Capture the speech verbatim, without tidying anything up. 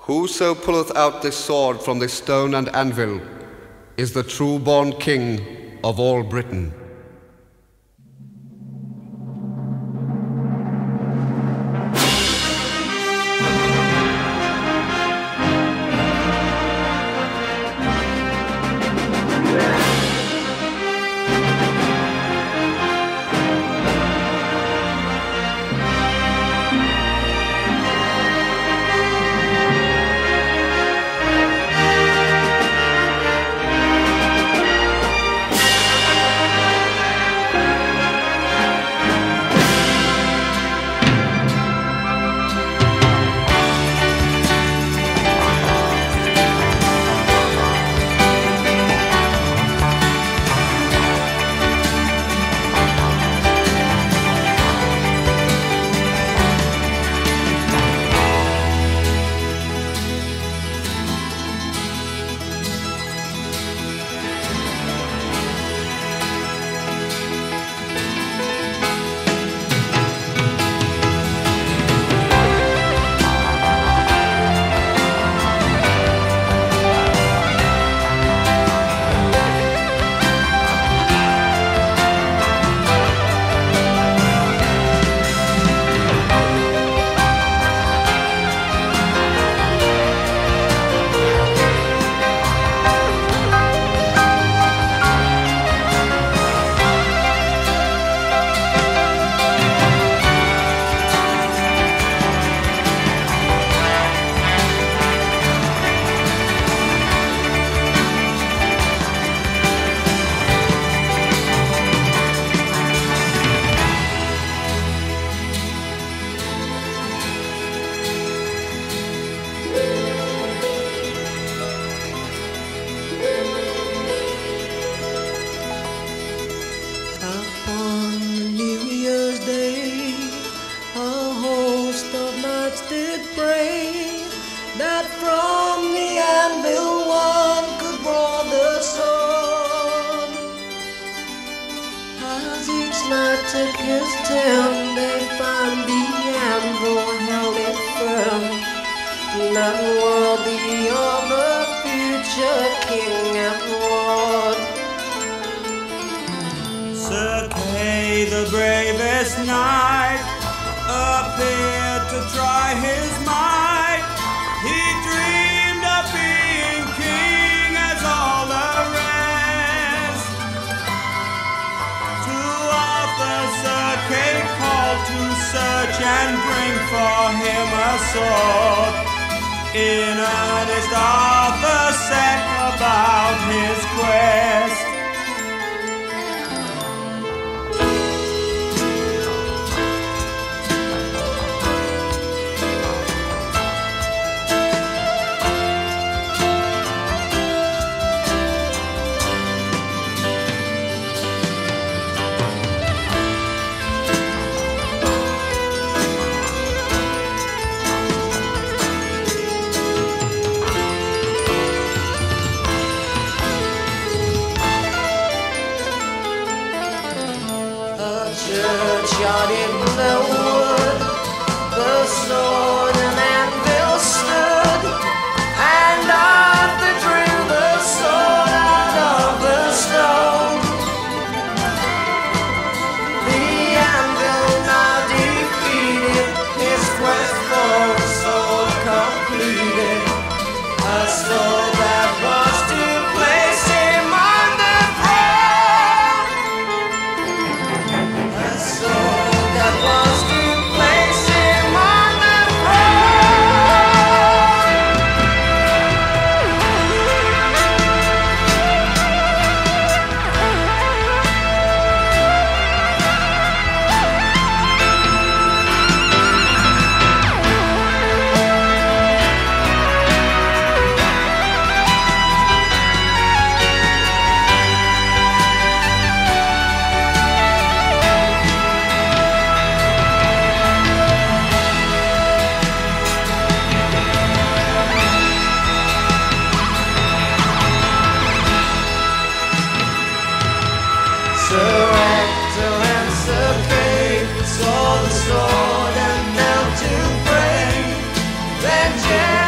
Whoso pulleth out this sword from this stone and anvil is the true-born king of all Britain. Did pray that from the anvil one could draw the sword. As each knight took his turn, they found the anvil held it firm, not worthy of a future king and lord. Sir Kay, the bravest knight, appeared to try his might. He dreamed of being king as all the rest. To Arthur Sir Kay called to search and bring for him a sword. In earnest Arthur set about his quest. Churchyard in the wood, the sword and anvil stood, and Arthur drew the sword out of the stone. The anvil now defeated, his quest for a sword completed, a sword that was to place him on the was to place him on the sword and knelt to pray. Then